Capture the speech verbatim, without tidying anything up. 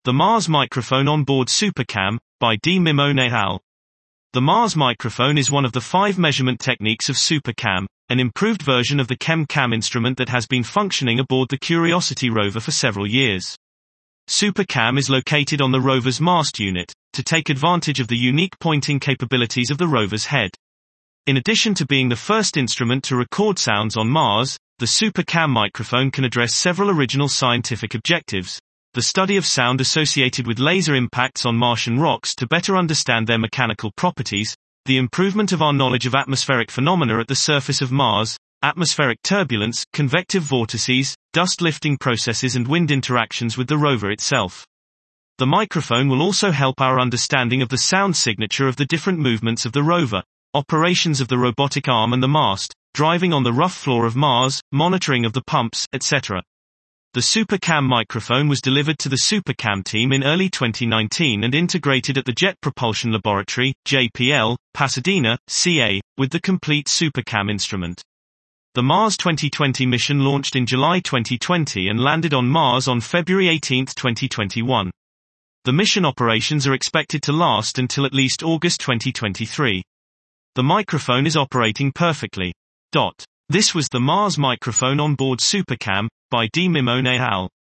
The Mars Microphone Onboard SuperCam, by D. Mimone et al. The Mars microphone is one of the five measurement techniques of SuperCam, an improved version of the ChemCam instrument that has been functioning aboard the Curiosity rover for several years. SuperCam is located on the rover's mast unit, to take advantage of the unique pointing capabilities of the rover's head. In addition to being the first instrument to record sounds on Mars, the SuperCam microphone can address several original scientific objectives. The study of sound associated with laser impacts on Martian rocks to better understand their mechanical properties, the improvement of our knowledge of atmospheric phenomena at the surface of Mars, atmospheric turbulence, convective vortices, dust lifting processes and wind interactions with the rover itself. The microphone will also help our understanding of the sound signature of the different movements of the rover, operations of the robotic arm and the mast, driving on the rough floor of Mars, monitoring of the pumps, et cetera. The SuperCam microphone was delivered to the SuperCam team in early twenty nineteen and integrated at the Jet Propulsion Laboratory, J P L, Pasadena, C A, with the complete SuperCam instrument. The Mars twenty twenty mission launched in July twenty twenty and landed on Mars on February eighteenth twenty twenty-one. The mission operations are expected to last until at least August twenty twenty-three. The microphone is operating perfectly. This was the Mars Microphone Onboard SuperCam, by D. Mimone et al.